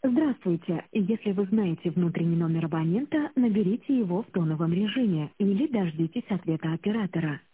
Здравствуйте. Если вы знаете внутренний номер абонента, наберите его в тоновом режиме или дождитесь ответа оператора.